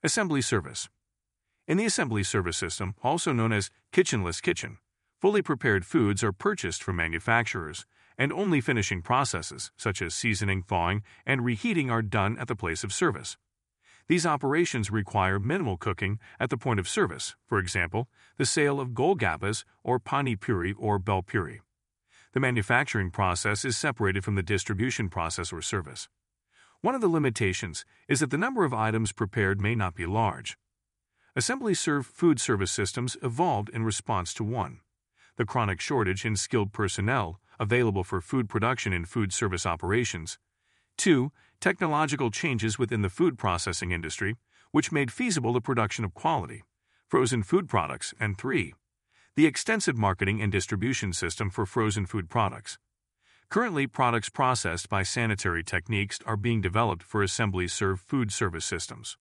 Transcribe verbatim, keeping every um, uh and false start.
Assembly service. In the assembly service system, also known as kitchenless kitchen, fully prepared foods are purchased from manufacturers, and only finishing processes, such as seasoning, thawing, and reheating, are done at the place of service. These operations require minimal cooking at the point of service, for example, the sale of Golgappas or Pani Puri or Bel Puri. The manufacturing process is separated from the distribution process or service. One of the limitations is that the number of items prepared may not be large. Assembly-served food service systems evolved in response to one, the chronic shortage in skilled personnel available for food production in food service operations, two, technological changes within the food processing industry, which made feasible the production of quality, frozen food products, and three, the extensive marketing and distribution system for frozen food products. Currently, products processed by sanitary techniques are being developed for assembly-served food service systems.